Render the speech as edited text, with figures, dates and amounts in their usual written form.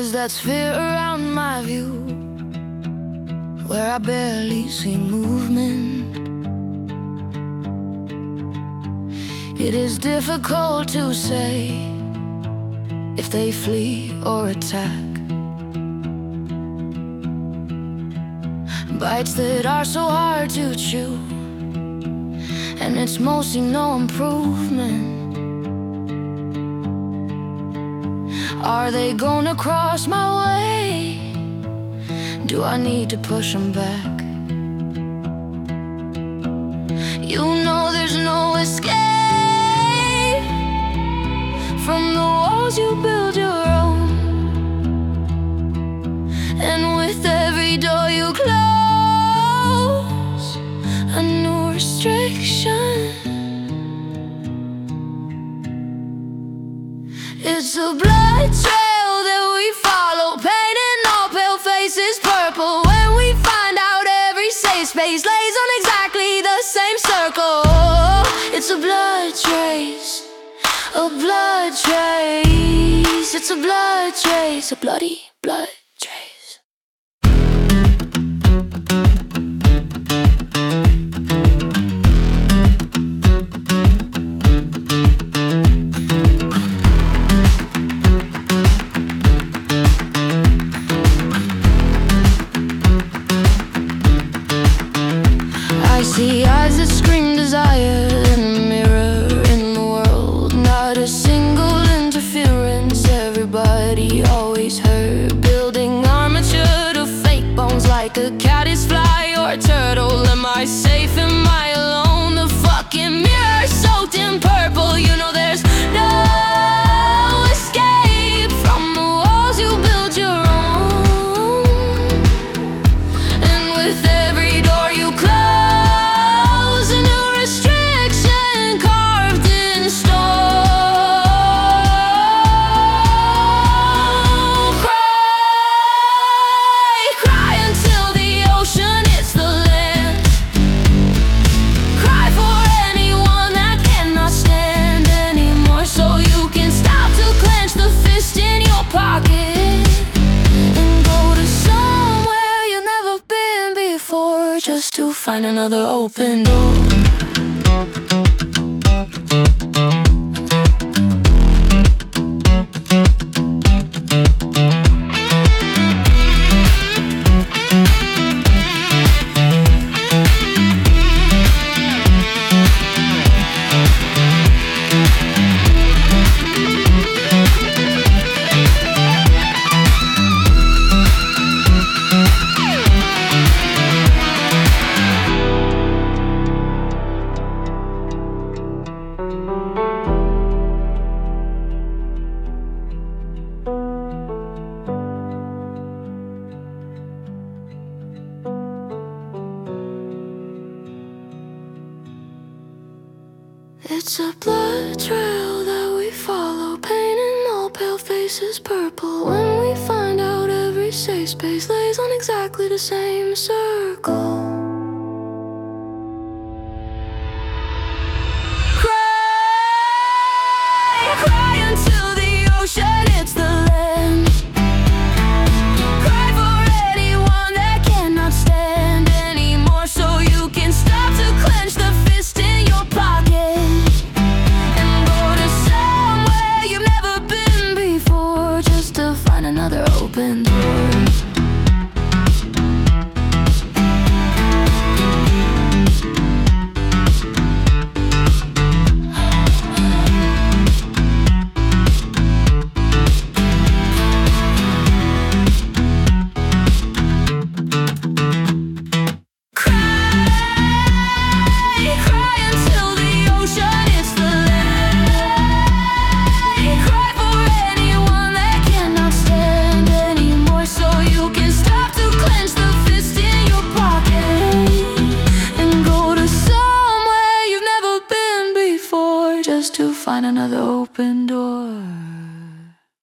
There's that sphere around my view where I barely see movement. It is difficult to say if they flee or attack. Bites that are so hard to chew, and it's mostly no improvement. Are they gonna cross my way? Do I need to push them back? You know there's no escape from the walls you build your own. And with every door you close, a new restriction. It's a blood trail that we follow, painting all pale faces purple. When we find out every safe space lays on exactly the same circle. It's a blood trace, a blood trace. It's a blood trace, a bloody blood trace. I see eyes that scream desire in the mirror in the world. Not a single interference, everybody always heard. Building armature to fake bones like a caddis fly or a turtle. Am I safe? Am I alone? The fucking mirror soaked in purple. You know there's no escape from the walls you build your own. And with every door you close, a new restriction carved in stone. Cry, cry until the ocean hits the land. Cry for anyone that cannot stand anymore, so you can stop to clench the fist in your pocket and go to somewhere you've never been before, just to find another open door. It's a blood trail that we follow, painting all pale faces purple. When we find out every safe space lays on exactly the same circle.